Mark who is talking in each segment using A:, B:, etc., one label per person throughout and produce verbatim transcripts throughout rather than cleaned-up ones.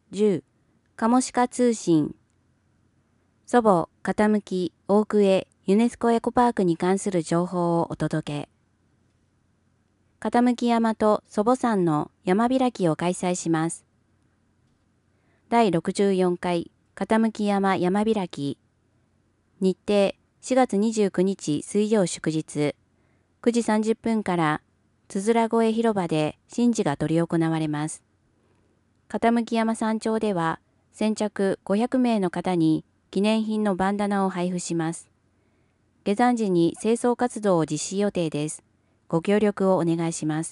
A: じゅう、カモシカ通信。祖母、傾き、大久江、ユネスコエコパークに関する情報をお届け。傾き山と祖母山の山開きを開催します。だいろくじゅうよんかい傾き山山開き。日程しがつにじゅうくにち水曜祝日。くじさんじゅっぷんからつづら越え広場で神事が執り行われます。傾き山山頂では先着ごひゃくめいの方に記念品のバンダナを配布します。下山時に清掃活動を実施予定です。ご協力をお願いします。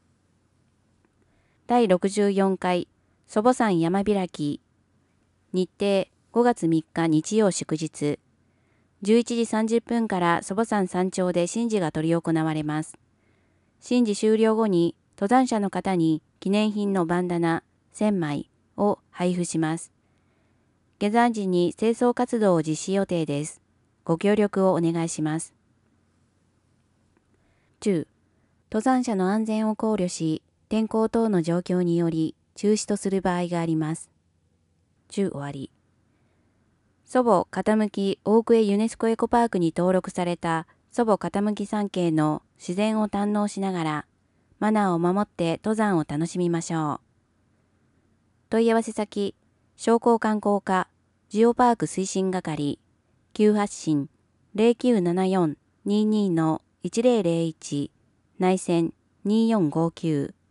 A: だいろくじゅうよんかい祖母山山開き。日程ごがつみっか日曜祝日。じゅういちじさんじゅっぷんから祖母山山頂で神事が執り行われます。神事終了後に登山者の方に記念品のバンダナせんまいを配布します。下山時に清掃活動を実施予定です。ご協力をお願いします。じゅう、登山者の安全を考慮し、天候等の状況により中止とする場合があります。じゅう終わり。祖母傾き大久江ユネスコエコパークに登録された祖母傾き山系の自然を堪能しながら、マナーを守って登山を楽しみましょう。問い合わせ先、商工観光課、ジオパーク推進係、急発進 ゼロきゅうななよん にじゅうに のいちゼロゼロいち、内線にーよんごきゅう